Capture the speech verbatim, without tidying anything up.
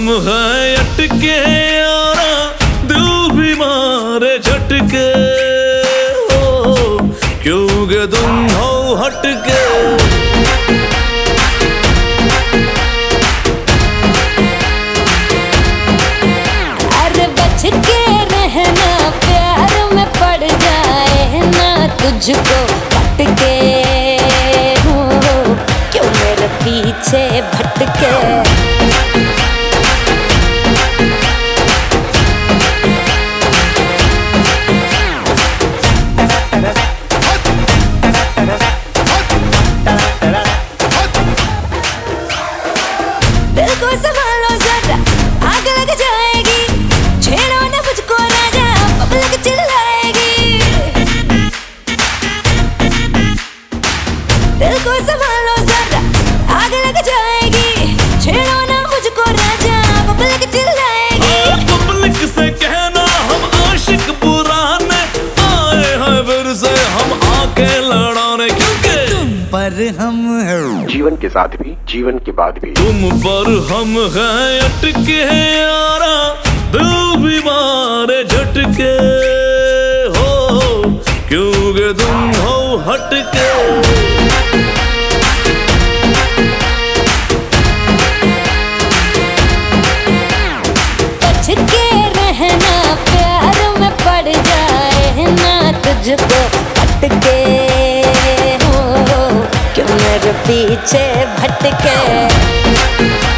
हम हैं अटके यारा, दिल भी मारे झटके हो, क्योंकि तुम हो हटके। अरे बच के रहना, प्यार में पड़ जाए ना तुझको हटके हो, क्यों मेरे पीछे भटके। दिल को संभालो जरा, आग लग जाएगी, छेड़ो ना मुझको राजा, पब्लिक चिल्लाएगी। दिल को संभालो जरा, आग लग जाएगी, छेड़ो ना मुझको राजा, पब्लिक चिल्लाएगी। पब्लिक से कहना हम आशिक पुराने आए हैं, फिर से हम आके लड़ाने, क्योंकि तुम पर हम हैं जीवन के साथ भी जीवन के बाद भी। तुम पर हम हैं अटके यारा, दिल भी मारे झटके हो, क्योंकि तुम हो हटके। बच के रहना, प्यार में पड़ जाए ना तुझको हटके हो, क्यों मेरे पीछे भटके।